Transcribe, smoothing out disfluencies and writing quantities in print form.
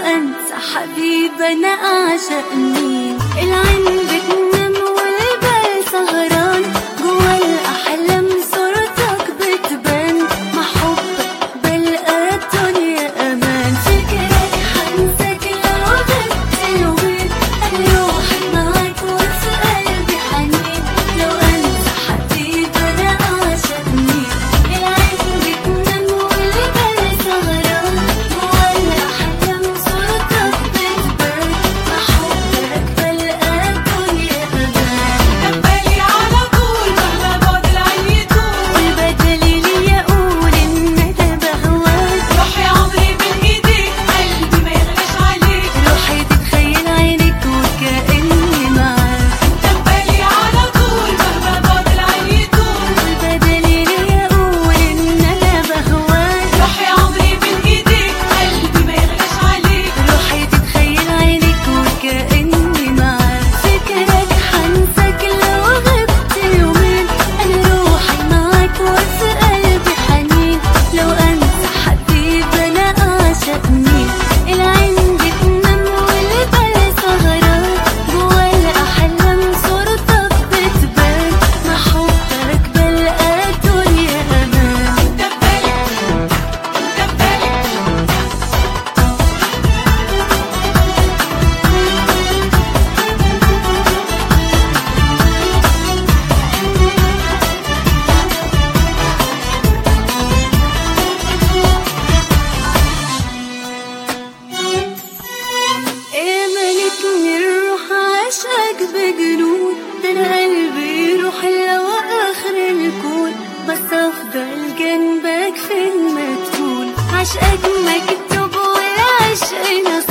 انسى حبيب انا اعشق مين؟ العين بتنام والبال سهران، جوا الاحلام صورتك بتبان، مع حبك بلقى الدنيا امان. فكرك حنساك لو غبت يومين، اروح معاك وفي قلبي حنين، لو انسى حبيب انا اعشق مين؟ العين بتنام والبال سهران، جوا الاحلام صورتك بتبان، مع حبك بلقى الدنيا امان. بالي على طول مهما بعد العين يطول، والبدلي لي اقول ان انا بهواك، روحي عمري بين ايديك قلبي ما يغلاش عليك، روحي تتخيل عينك وكأني معاك. بالي على طول مهما بعد العين يطول، والبدلي لي اقول ان انا بهواك، روحي عمري بين ايديك قلبي ما يغلاش عليك، روحي تتخيل عينك وكأني معاك. فكرك حنساك لو غبت يومين، انا روحي معاك وفي قلبي حنين، لو انسى حبيب انا اعشق مين؟ العين بتنام والبال سهران، جوا الاحلام صورتك بتبان، مع حبك بلقى الدنيا امان. ملكني الروح عشقك بجنون، ده انا قلبي يروح لو اخر الكون، بس افضل جنبك فين ما تكون. عشقك مكتوب والعشق